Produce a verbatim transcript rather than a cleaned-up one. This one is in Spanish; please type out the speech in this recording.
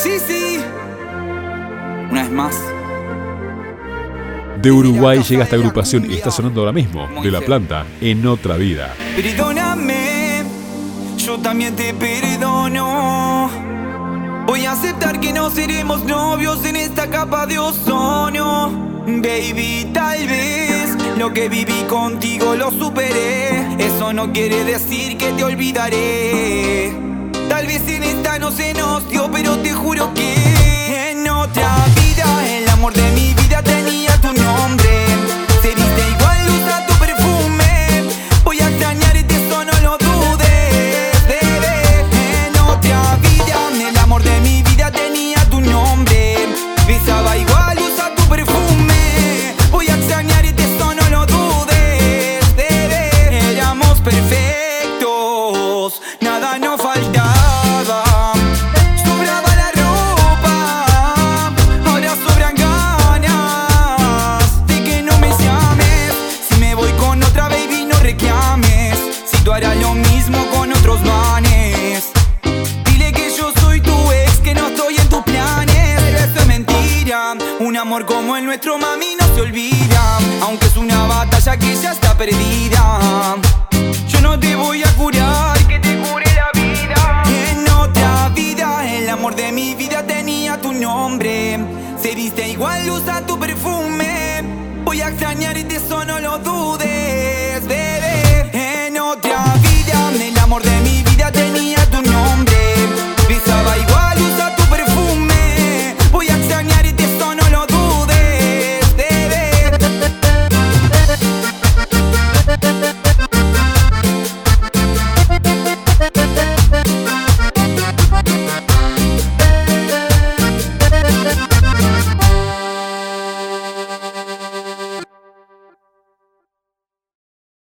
Sí, sí. Una vez más. De Uruguay llega esta agrupación y está sonando ahora mismo, de La Planta, En Otra Vida. Perdóname, yo también te perdono. Voy a aceptar que no seremos novios en esta capa de ozono. Baby, tal vez lo que viví contigo lo superé. Eso no quiere decir que te olvidaré. Tal vez en esta no se nos dio, pero te juro que en otra vida el amor de mi vida tenía tu nombre. Se viste igual, usa tu perfume. Voy a extrañarte, eso no lo dudes, bebé. En otra vida el amor de mi vida tenía tu nombre. Besaba igual, usa tu perfume. Voy a extrañarte, eso no lo dudes, bebé. Éramos perfectos, nada nos faltaba. Hará lo mismo con otros manes. Dile que yo soy tu ex, que no estoy en tus planes. Pero eso es mentira. Un amor como el nuestro, mami, no se olvida. Aunque es una batalla que ya está perdida. Yo no te voy a curar, que te cure la vida. En otra vida el amor de mi vida tenía tu nombre. Se viste igual, usa tu perfume. Voy a extrañar